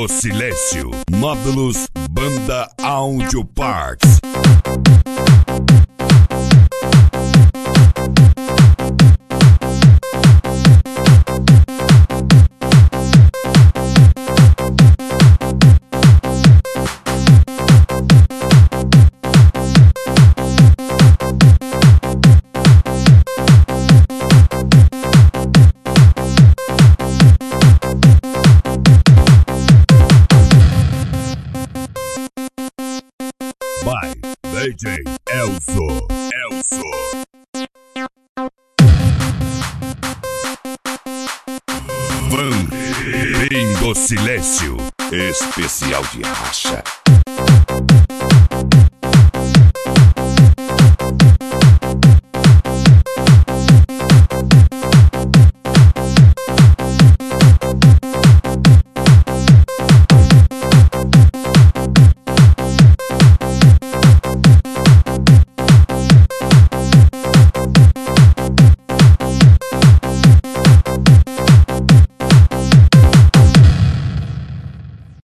do Silêncio. Módulos Banda Audio Parts. By DJ Elzo. Van do Silêncio. Especial de racha.